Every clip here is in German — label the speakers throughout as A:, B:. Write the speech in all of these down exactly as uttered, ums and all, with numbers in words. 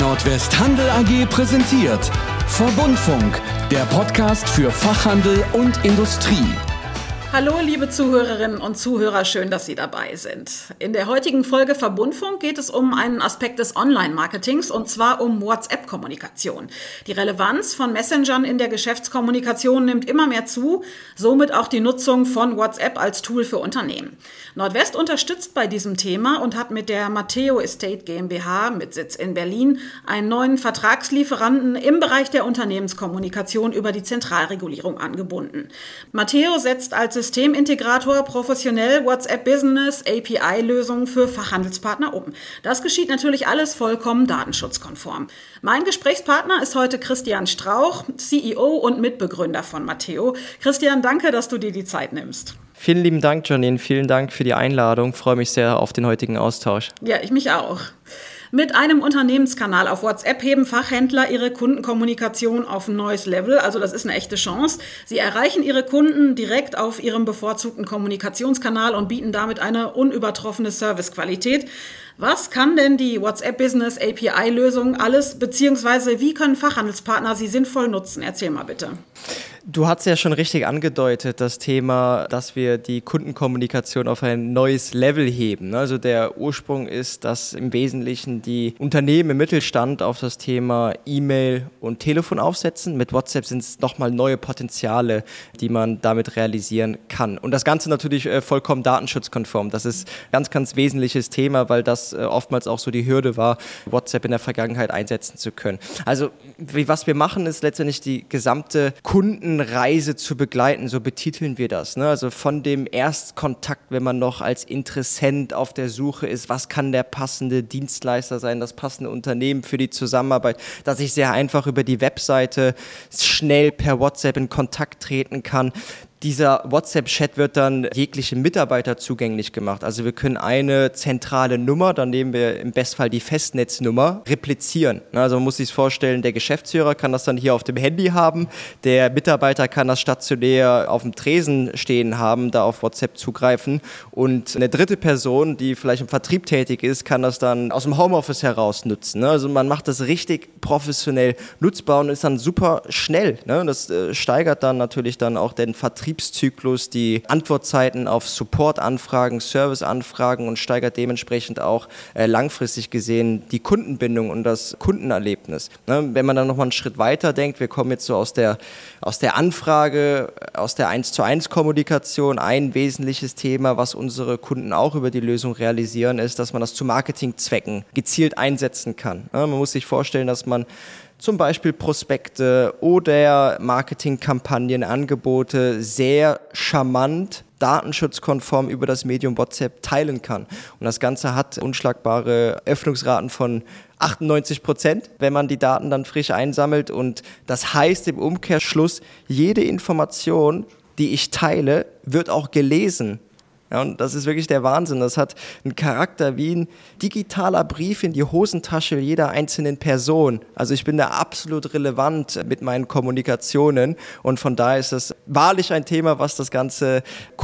A: Nordwest Handel A G präsentiert Verbundfunk, der Podcast für Fachhandel und Industrie.
B: Hallo liebe Zuhörerinnen und Zuhörer, schön, dass Sie dabei sind. In der heutigen Folge Verbundfunk geht es um einen Aspekt des Online-Marketings und zwar um WhatsApp-Kommunikation. Die Relevanz von Messengern in der Geschäftskommunikation nimmt immer mehr zu, somit auch die Nutzung von WhatsApp als Tool für Unternehmen. Nordwest unterstützt bei diesem Thema und hat mit der Matteo Estate GmbH mit Sitz in Berlin einen neuen Vertragslieferanten im Bereich der Unternehmenskommunikation über die Zentralregulierung angebunden. Matteo setzt als Systemintegrator professionell WhatsApp Business A P I-Lösungen für Fachhandelspartner um. Das geschieht natürlich alles vollkommen datenschutzkonform. Mein Gesprächspartner ist heute Christian Strauch, C E O und Mitbegründer von Matteo. Christian, danke, dass du dir die Zeit nimmst.
C: Vielen lieben Dank, Janine. Vielen Dank für die Einladung. Ich freue mich sehr auf den heutigen Austausch.
B: Ja, ich mich auch. Mit einem Unternehmenskanal auf WhatsApp heben Fachhändler ihre Kundenkommunikation auf ein neues Level. Also das ist eine echte Chance. Sie erreichen ihre Kunden direkt auf ihrem bevorzugten Kommunikationskanal und bieten damit eine unübertroffene Servicequalität. Was kann denn die WhatsApp Business A P I-Lösung alles, beziehungsweise wie können Fachhandelspartner sie sinnvoll nutzen? Erzähl mal bitte.
C: Du hast ja schon richtig angedeutet, das Thema, dass wir die Kundenkommunikation auf ein neues Level heben. Also der Ursprung ist, dass im Wesentlichen die Unternehmen im Mittelstand auf das Thema E-Mail und Telefon aufsetzen. Mit WhatsApp sind es nochmal neue Potenziale, die man damit realisieren kann. Und das Ganze natürlich vollkommen datenschutzkonform. Das ist ein ganz, ganz wesentliches Thema, weil das oftmals auch so die Hürde war, WhatsApp in der Vergangenheit einsetzen zu können. Also was wir machen, ist letztendlich die gesamte Kundenreise zu begleiten, so betiteln wir das. Ne? Also von dem Erstkontakt, wenn man noch als Interessent auf der Suche ist, was kann der passende Dienstleister sein, das passende Unternehmen für die Zusammenarbeit, dass ich sehr einfach über die Webseite schnell per WhatsApp in Kontakt treten kann. Dieser WhatsApp-Chat wird dann jegliche Mitarbeiter zugänglich gemacht. Also wir können eine zentrale Nummer, dann nehmen wir im Bestfall die Festnetznummer, replizieren. Also man muss sich vorstellen, der Geschäftsführer kann das dann hier auf dem Handy haben, der Mitarbeiter kann das stationär auf dem Tresen stehen haben, da auf WhatsApp zugreifen und eine dritte Person, die vielleicht im Vertrieb tätig ist, kann das dann aus dem Homeoffice heraus nutzen. Also man macht das richtig professionell nutzbar und ist dann super schnell. Das steigert dann natürlich dann auch den Vertrieb. Betriebszyklus, die Antwortzeiten auf Support-Anfragen, Service-Anfragen und steigert dementsprechend auch äh, langfristig gesehen die Kundenbindung und das Kundenerlebnis. Ne? Wenn man dann nochmal einen Schritt weiter denkt, wir kommen jetzt so aus der, aus der Anfrage, aus der eins zu eins Kommunikation, ein wesentliches Thema, was unsere Kunden auch über die Lösung realisieren, ist, dass man das zu Marketingzwecken gezielt einsetzen kann. Ne? Man muss sich vorstellen, dass man zum Beispiel Prospekte oder Marketingkampagnen, Angebote sehr charmant, datenschutzkonform über das Medium WhatsApp teilen kann. Und das Ganze hat unschlagbare Öffnungsraten von achtundneunzig Prozent, wenn man die Daten dann frisch einsammelt. Und das heißt im Umkehrschluss, jede Information, die ich teile, wird auch gelesen. Ja, und das ist wirklich der Wahnsinn. Das hat einen Charakter wie ein digitaler Brief in die Hosentasche jeder einzelnen Person. Also ich bin da absolut relevant mit meinen Kommunikationen und von daher ist das wahrlich ein Thema, was das ganze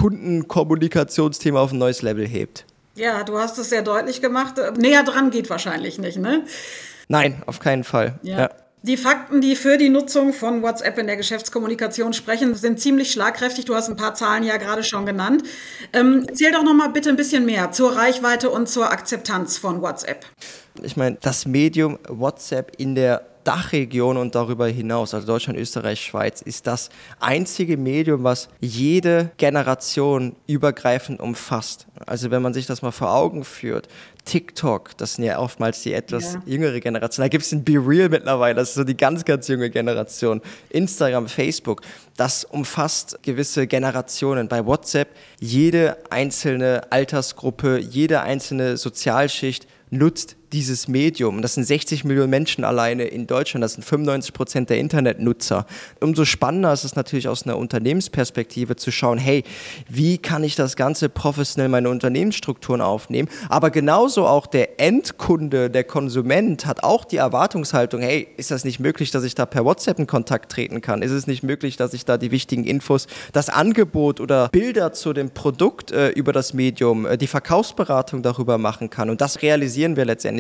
C: Kundenkommunikationsthema auf ein neues Level hebt.
B: Ja, du hast es sehr deutlich gemacht. Näher dran geht wahrscheinlich nicht, ne?
C: Nein, auf keinen Fall.
B: Ja.
C: Ja.
B: Die Fakten, die für die Nutzung von WhatsApp in der Geschäftskommunikation sprechen, sind ziemlich schlagkräftig. Du hast ein paar Zahlen ja gerade schon genannt. Ähm, erzähl doch noch mal bitte ein bisschen mehr zur Reichweite und zur Akzeptanz von WhatsApp.
C: Ich meine, das Medium WhatsApp in der Dachregion und darüber hinaus, also Deutschland, Österreich, Schweiz, ist das einzige Medium, was jede Generation übergreifend umfasst. Also wenn man sich das mal vor Augen führt, TikTok, das sind ja oftmals die etwas ja. jüngere Generation, da gibt es ein BeReal mittlerweile, das ist so die ganz, ganz junge Generation, Instagram, Facebook, das umfasst gewisse Generationen. Bei WhatsApp jede einzelne Altersgruppe, jede einzelne Sozialschicht nutzt dieses Medium. Das sind sechzig Millionen Menschen alleine in Deutschland, das sind fünfundneunzig Prozent der Internetnutzer. Umso spannender ist es natürlich aus einer Unternehmensperspektive zu schauen, hey, wie kann ich das Ganze professionell meine Unternehmensstrukturen aufnehmen? Aber genauso auch der Endkunde, der Konsument hat auch die Erwartungshaltung, hey, ist das nicht möglich, dass ich da per WhatsApp in Kontakt treten kann? Ist es nicht möglich, dass ich da die wichtigen Infos, das Angebot oder Bilder zu dem Produkt äh, über das Medium, äh, die Verkaufsberatung darüber machen kann? Und das realisieren wir letztendlich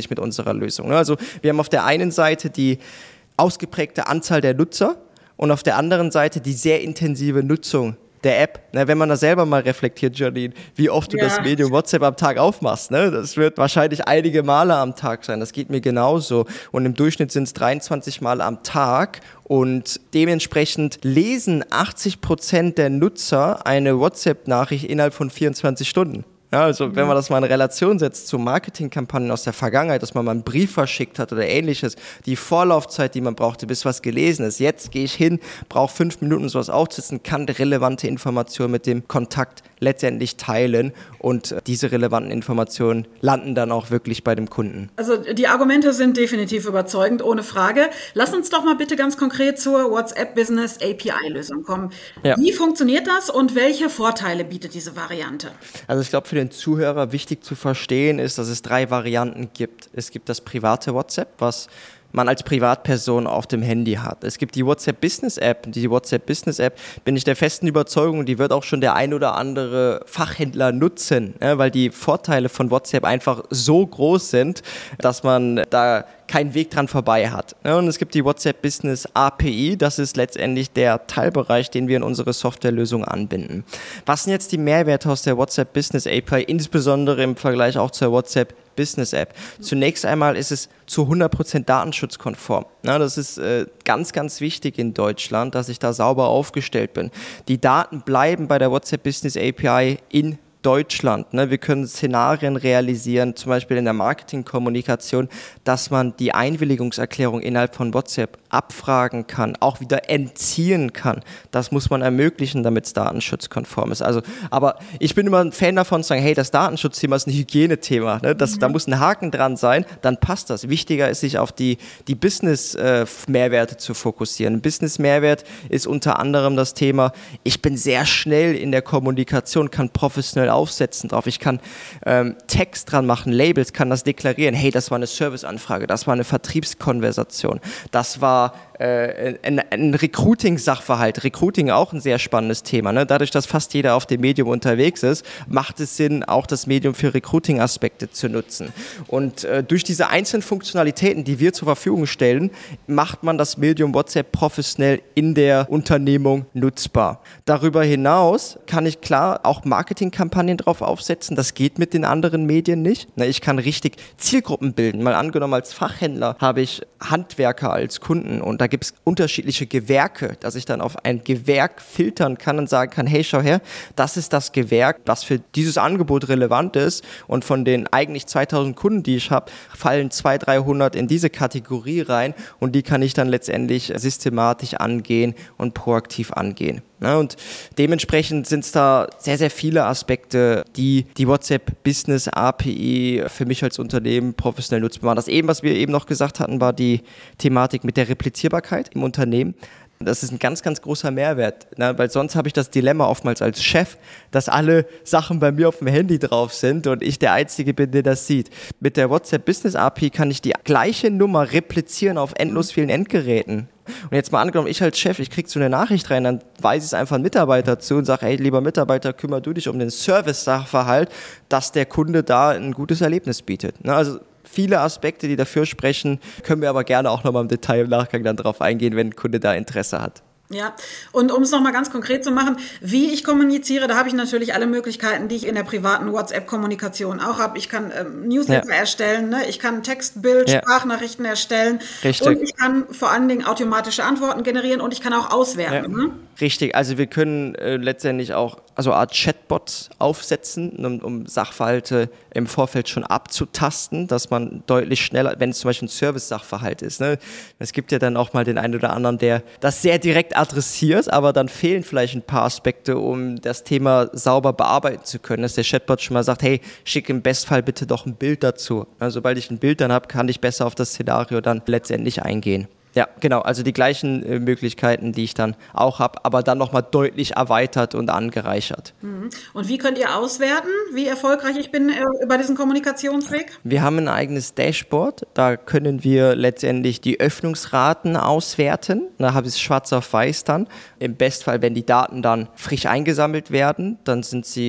C: letztendlich mit unserer Lösung. Also wir haben auf der einen Seite die ausgeprägte Anzahl der Nutzer und auf der anderen Seite die sehr intensive Nutzung der App. Na, wenn man da selber mal reflektiert, Janine, wie oft du ja. das Medium WhatsApp am Tag aufmachst, ne? Das wird wahrscheinlich einige Male am Tag sein. Das geht mir genauso. Und im Durchschnitt sind es dreiundzwanzig Mal am Tag. Und dementsprechend lesen achtzig Prozent der Nutzer eine WhatsApp-Nachricht innerhalb von vierundzwanzig Stunden. Ja, also wenn man das mal in Relation setzt zu Marketingkampagnen aus der Vergangenheit, dass man mal einen Brief verschickt hat oder ähnliches, die Vorlaufzeit, die man brauchte, bis was gelesen ist. Jetzt gehe ich hin, brauche fünf Minuten, um sowas aufzusetzen, kann relevante Informationen mit dem Kontakt letztendlich teilen und diese relevanten Informationen landen dann auch wirklich bei dem Kunden.
B: Also die Argumente sind definitiv überzeugend, ohne Frage. Lass uns doch mal bitte ganz konkret zur WhatsApp Business A P I-Lösung kommen. Ja. Wie funktioniert das und welche Vorteile bietet diese Variante?
C: Also ich glaube, für den Zuhörer wichtig zu verstehen ist, dass es drei Varianten gibt. Es gibt das private WhatsApp, was man als Privatperson auf dem Handy hat. Es gibt die WhatsApp Business App. Die WhatsApp Business App bin ich der festen Überzeugung, die wird auch schon der ein oder andere Fachhändler nutzen, ja, weil die Vorteile von WhatsApp einfach so groß sind, dass man da keinen Weg dran vorbei hat. Ja, und es gibt die WhatsApp Business A P I, das ist letztendlich der Teilbereich, den wir in unsere Softwarelösung anbinden. Was sind jetzt die Mehrwerte aus der WhatsApp Business A P I, insbesondere im Vergleich auch zur WhatsApp Business App? Zunächst einmal ist es zu hundert Prozent datenschutzkonform. Ja, das ist äh, ganz, ganz wichtig in Deutschland, dass ich da sauber aufgestellt bin. Die Daten bleiben bei der WhatsApp Business A P I in Deutschland. Ne? Wir können Szenarien realisieren, zum Beispiel in der Marketingkommunikation, dass man die Einwilligungserklärung innerhalb von WhatsApp abfragen kann, auch wieder entziehen kann. Das muss man ermöglichen, damit es datenschutzkonform ist. Also, aber ich bin immer ein Fan davon zu sagen, hey, das Datenschutzthema ist ein Hygienethema. Ne? Das, mhm. Da muss ein Haken dran sein, dann passt das. Wichtiger ist, sich auf die, die Business-Mehrwerte äh, zu fokussieren. Business-Mehrwert ist unter anderem das Thema, ich bin sehr schnell in der Kommunikation, kann professionell aufsetzen drauf. Ich kann ähm, Text dran machen, Labels, kann das deklarieren. Hey, das war eine Serviceanfrage, das war eine Vertriebskonversation, das war äh, ein, ein Recruiting-Sachverhalt. Recruiting auch ein sehr spannendes Thema. Ne? Dadurch, dass fast jeder auf dem Medium unterwegs ist, macht es Sinn, auch das Medium für Recruiting-Aspekte zu nutzen. Und äh, durch diese einzelnen Funktionalitäten, die wir zur Verfügung stellen, macht man das Medium WhatsApp professionell in der Unternehmung nutzbar. Darüber hinaus kann ich klar auch Marketingkampagnen drauf aufsetzen. Das geht mit den anderen Medien nicht. Ich kann richtig Zielgruppen bilden. Mal angenommen, als Fachhändler habe ich Handwerker als Kunden und da gibt es unterschiedliche Gewerke, dass ich dann auf ein Gewerk filtern kann und sagen kann, hey, schau her, das ist das Gewerk, was für dieses Angebot relevant ist und von den eigentlich zweitausend Kunden, die ich habe, fallen zweihundert, dreihundert in diese Kategorie rein und die kann ich dann letztendlich systematisch angehen und proaktiv angehen. Ja, und dementsprechend sind es da sehr, sehr viele Aspekte, die die WhatsApp Business A P I für mich als Unternehmen professionell nutzbar machen. Das eben, was wir eben noch gesagt hatten, war die Thematik mit der Replizierbarkeit im Unternehmen. Das ist ein ganz, ganz großer Mehrwert, ne? Weil sonst habe ich das Dilemma oftmals als Chef, dass alle Sachen bei mir auf dem Handy drauf sind und ich der Einzige bin, der das sieht. Mit der WhatsApp Business A P I kann ich die gleiche Nummer replizieren auf endlos vielen Endgeräten. Und jetzt mal angenommen, ich als Chef, ich kriege so eine Nachricht rein, dann weise ich es einfach einen Mitarbeiter zu und sage, hey, lieber Mitarbeiter, kümmere du dich um den Service-Sachverhalt, dass der Kunde da ein gutes Erlebnis bietet. Ne? Also viele Aspekte, die dafür sprechen, können wir aber gerne auch nochmal im Detail im Nachgang dann drauf eingehen, wenn ein Kunde da Interesse hat.
B: Ja, und um es nochmal ganz konkret zu machen, wie ich kommuniziere, da habe ich natürlich alle Möglichkeiten, die ich in der privaten WhatsApp-Kommunikation auch habe. Ich kann ähm, Newsletter ja. erstellen, ne? Ich kann Text, Bild, ja. Sprachnachrichten erstellen.
C: Richtig.
B: Und ich kann vor allen Dingen automatische Antworten generieren und ich kann auch auswerten. Ja. Ne?
C: Richtig, also wir können äh, letztendlich auch also eine Art Chatbots aufsetzen, um, um Sachverhalte im Vorfeld schon abzutasten, dass man deutlich schneller, wenn es zum Beispiel ein Service-Sachverhalt ist, ne? Es gibt ja dann auch mal den einen oder anderen, der das sehr direkt adressiert, aber dann fehlen vielleicht ein paar Aspekte, um das Thema sauber bearbeiten zu können, dass der Chatbot schon mal sagt, hey, schick im Bestfall bitte doch ein Bild dazu. Also, sobald ich ein Bild dann habe, kann ich besser auf das Szenario dann letztendlich eingehen. Ja, genau, also die gleichen äh, Möglichkeiten, die ich dann auch habe, aber dann nochmal deutlich erweitert und angereichert.
B: Und wie könnt ihr auswerten, wie erfolgreich ich bin äh, über diesen Kommunikationsweg?
C: Wir haben ein eigenes Dashboard, da können wir letztendlich die Öffnungsraten auswerten. Da habe ich es schwarz auf weiß dann. Im Bestfall, wenn die Daten dann frisch eingesammelt werden, dann sind sie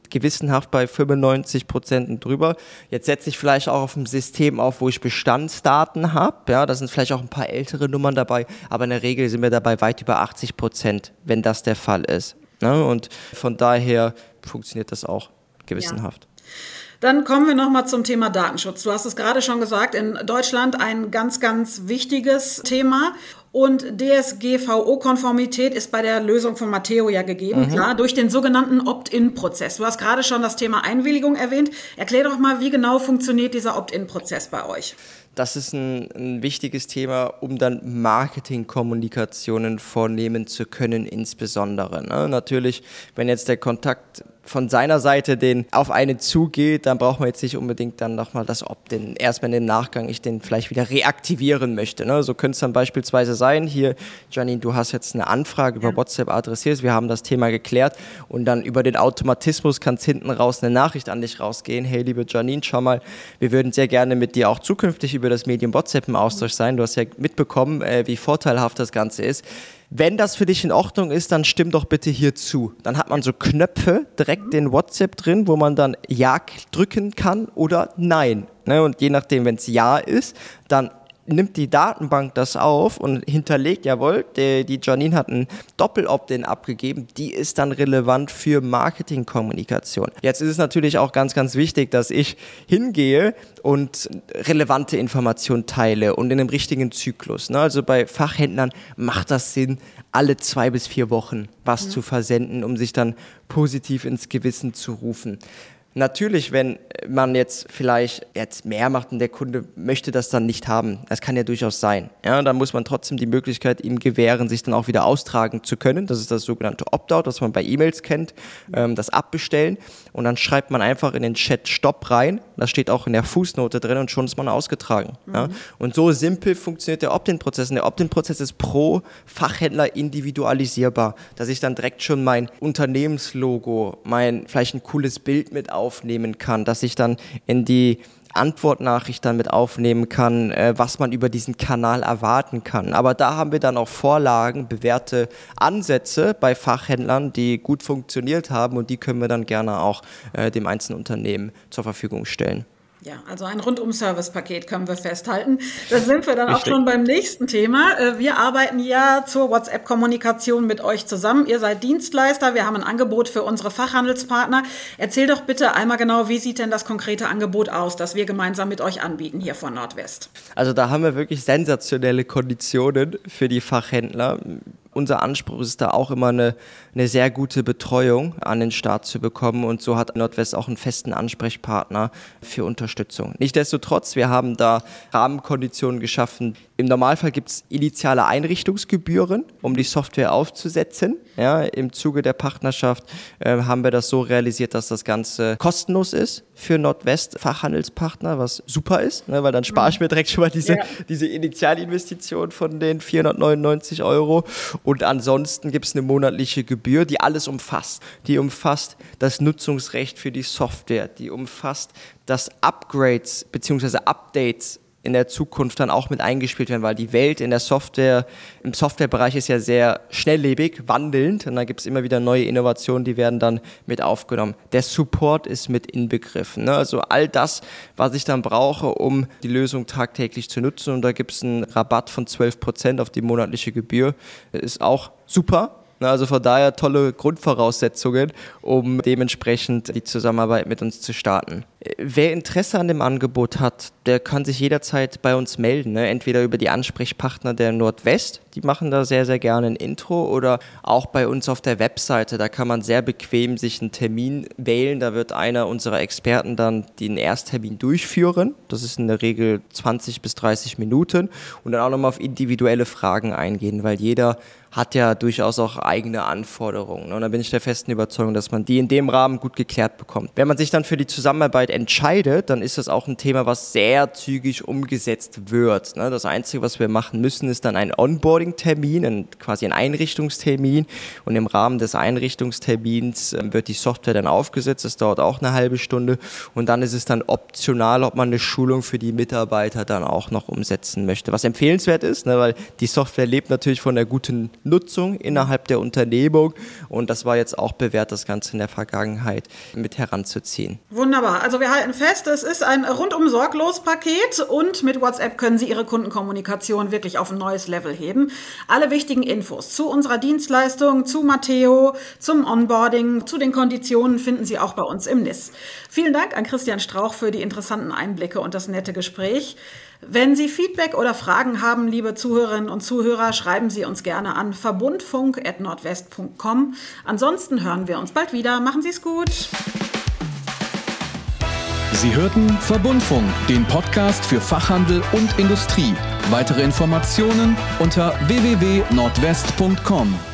C: gewissenhaft bei fünfundneunzig Prozent und drüber. Jetzt setze ich vielleicht auch auf ein System auf, wo ich Bestandsdaten habe. Ja, da sind vielleicht auch ein paar ältere Nummern dabei, aber in der Regel sind wir dabei weit über achtzig Prozent, wenn das der Fall ist. Ne? Und von daher funktioniert das auch gewissenhaft.
B: Ja. Dann kommen wir nochmal zum Thema Datenschutz. Du hast es gerade schon gesagt, in Deutschland ein ganz, ganz wichtiges Thema. Und D S G V O-Konformität ist bei der Lösung von Matteo ja gegeben, mhm. klar, durch den sogenannten Opt-in-Prozess. Du hast gerade schon das Thema Einwilligung erwähnt. Erklär doch mal, wie genau funktioniert dieser Opt-in-Prozess bei euch?
C: Das ist ein, ein wichtiges Thema, um dann Marketingkommunikationen vornehmen zu können, insbesondere. Ne? Natürlich, wenn jetzt der Kontakt von seiner Seite den auf einen zugeht, dann braucht man jetzt nicht unbedingt dann nochmal das Opt-in. Erstmal im Nachgang ich den vielleicht wieder reaktivieren möchte. Ne? So könnte es dann beispielsweise sein, hier, Janine, du hast jetzt eine Anfrage über ja. WhatsApp adressiert, wir haben das Thema geklärt und dann über den Automatismus kann es hinten raus eine Nachricht an dich rausgehen. Hey, liebe Janine, schau mal, wir würden sehr gerne mit dir auch zukünftig über das Medium WhatsApp im Austausch sein. Du hast ja mitbekommen, äh, wie vorteilhaft das Ganze ist. Wenn das für dich in Ordnung ist, dann stimm doch bitte hier zu. Dann hat man so Knöpfe direkt in WhatsApp drin, wo man dann Ja drücken kann oder Nein. Und je nachdem, wenn es Ja ist, dann nimmt die Datenbank das auf und hinterlegt, jawohl, die, die Janine hat ein Doppel-Opt-in abgegeben, die ist dann relevant für Marketingkommunikation. Jetzt ist es natürlich auch ganz, ganz wichtig, dass ich hingehe und relevante Informationen teile und in einem richtigen Zyklus. Ne? Also bei Fachhändlern macht das Sinn, alle zwei bis vier Wochen was mhm. zu versenden, um sich dann positiv ins Gewissen zu rufen. Natürlich, wenn man jetzt vielleicht jetzt mehr macht und der Kunde möchte das dann nicht haben, das kann ja durchaus sein, ja, dann muss man trotzdem die Möglichkeit ihm gewähren, sich dann auch wieder austragen zu können. Das ist das sogenannte Opt-out, was man bei E-Mails kennt, ähm, das Abbestellen und dann schreibt man einfach in den Chat Stopp rein, das steht auch in der Fußnote drin und schon ist man ausgetragen. Mhm. Ja. Und so simpel funktioniert der Opt-in-Prozess und der Opt-in-Prozess ist pro Fachhändler individualisierbar, dass ich dann direkt schon mein Unternehmenslogo, mein vielleicht ein cooles Bild mit aufnehmen kann, dass ich dann in die Antwortnachricht dann mit aufnehmen kann, äh, was man über diesen Kanal erwarten kann. Aber da haben wir dann auch Vorlagen, bewährte Ansätze bei Fachhändlern, die gut funktioniert haben und die können wir dann gerne auch äh, dem einzelnen Unternehmen zur Verfügung stellen.
B: Ja, also ein Rundum-Service-Paket können wir festhalten. Da sind wir dann Richtig. Auch schon beim nächsten Thema. Wir arbeiten ja zur WhatsApp-Kommunikation mit euch zusammen. Ihr seid Dienstleister, wir haben ein Angebot für unsere Fachhandelspartner. Erzähl doch bitte einmal genau, wie sieht denn das konkrete Angebot aus, das wir gemeinsam mit euch anbieten hier von Nordwest?
C: Also da haben wir wirklich sensationelle Konditionen für die Fachhändler. Unser Anspruch ist da auch immer eine, eine sehr gute Betreuung an den Start zu bekommen und so hat Nordwest auch einen festen Ansprechpartner für Unterstützung. Nichtsdestotrotz, wir haben da Rahmenkonditionen geschaffen. Im Normalfall gibt es initiale Einrichtungsgebühren, um die Software aufzusetzen. Ja, im Zuge der Partnerschaft äh, haben wir das so realisiert, dass das Ganze kostenlos ist für Nordwest Fachhandelspartner, was super ist, ne, weil dann spare ich mir direkt schon mal diese, ja. diese Initialinvestition von den vierhundertneunundneunzig Euro. Und ansonsten gibt es eine monatliche Gebühr, die alles umfasst. Die umfasst das Nutzungsrecht für die Software, die umfasst, dass Upgrades bzw. Updates in der Zukunft dann auch mit eingespielt werden, weil die Welt in der Software, im Softwarebereich ist ja sehr schnelllebig, wandelnd und da gibt es immer wieder neue Innovationen, die werden dann mit aufgenommen. Der Support ist mit inbegriffen, ne? Also all das, was ich dann brauche, um die Lösung tagtäglich zu nutzen und da gibt es einen Rabatt von zwölf Prozent auf die monatliche Gebühr, ist auch super. Also von daher tolle Grundvoraussetzungen, um dementsprechend die Zusammenarbeit mit uns zu starten. Wer Interesse an dem Angebot hat, der kann sich jederzeit bei uns melden, ne? Entweder über die Ansprechpartner der Nordwest, die machen da sehr, sehr gerne ein Intro oder auch bei uns auf der Webseite, da kann man sehr bequem sich einen Termin wählen, da wird einer unserer Experten dann den Ersttermin durchführen, das ist in der Regel zwanzig bis dreißig Minuten und dann auch nochmal auf individuelle Fragen eingehen, weil jeder hat ja durchaus auch eigene Anforderungen. Und da bin ich der festen Überzeugung, dass man die in dem Rahmen gut geklärt bekommt. Wenn man sich dann für die Zusammenarbeit entscheidet, dann ist das auch ein Thema, was sehr zügig umgesetzt wird. Das Einzige, was wir machen müssen, ist dann ein Onboarding Onboarding-Termin, quasi ein Einrichtungstermin, und im Rahmen des Einrichtungstermins wird die Software dann aufgesetzt, das dauert auch eine halbe Stunde, und dann ist es dann optional, ob man eine Schulung für die Mitarbeiter dann auch noch umsetzen möchte. Was empfehlenswert ist, ne, weil die Software lebt natürlich von der guten Nutzung innerhalb der Unternehmung, und das war jetzt auch bewährt, das Ganze in der Vergangenheit mit heranzuziehen.
B: Wunderbar. Also wir halten fest, es ist ein rundum sorglos Paket, und mit WhatsApp können Sie Ihre Kundenkommunikation wirklich auf ein neues Level heben. Alle wichtigen Infos zu unserer Dienstleistung, zu Matteo, zum Onboarding, zu den Konditionen finden Sie auch bei uns im N I S. Vielen Dank an Christian Strauch für die interessanten Einblicke und das nette Gespräch. Wenn Sie Feedback oder Fragen haben, liebe Zuhörerinnen und Zuhörer, schreiben Sie uns gerne an verbundfunk at nordwest punkt com. Ansonsten hören wir uns bald wieder. Machen Sie es gut.
A: Sie hörten Verbundfunk, den Podcast für Fachhandel und Industrie. Weitere Informationen unter w w w punkt nordwest punkt com.